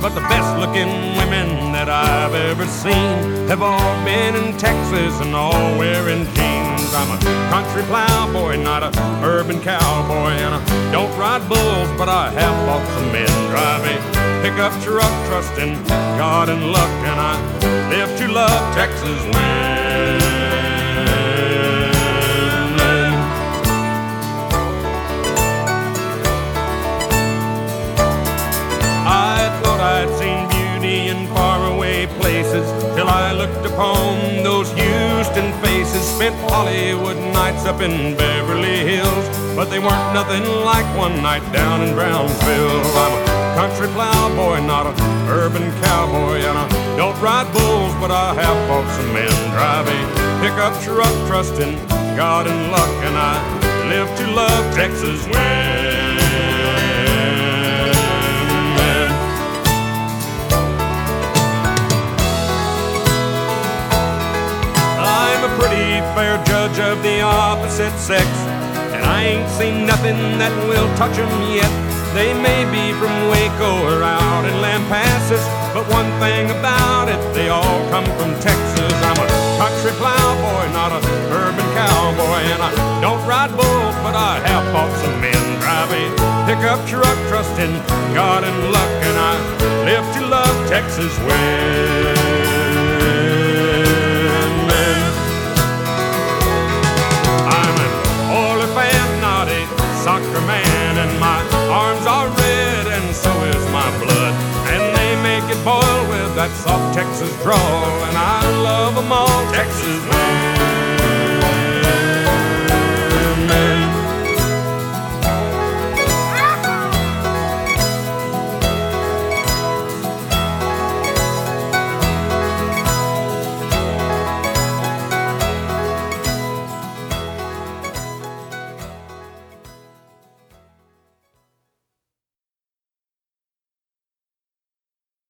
but the best looking women that I've ever seen have all been in Texas and all wearing jeans. I'm a country plowboy, not a urban cowboy, and I don't ride bulls, but I have bought some men. Drive a pickup truck, trusting God and luck, and I live to love Texas land. I'd seen beauty in faraway places till I looked upon those Houston faces. Spent Hollywood nights up in Beverly Hills, but they weren't nothing like one night down in Brownsville. I'm a country plowboy, not an urban cowboy, and I don't ride bulls, but I have bought some men. Drive a pickup truck, trusting God and luck, and I live to love Texas land. Pretty fair judge of the opposite sex, and I ain't seen nothing that will touch 'em yet. They may be from Waco or out in Lampasas, but one thing about it, they all come from Texas. I'm a country plowboy, not an urban cowboy, and I don't ride bulls, but I have bought some men. Drive a pickup truck, trusting God and luck, and I live to love Texas well. Soccer man, and my arms are red, and so is my blood, and they make it boil with that soft Texas drawl, and I love them all.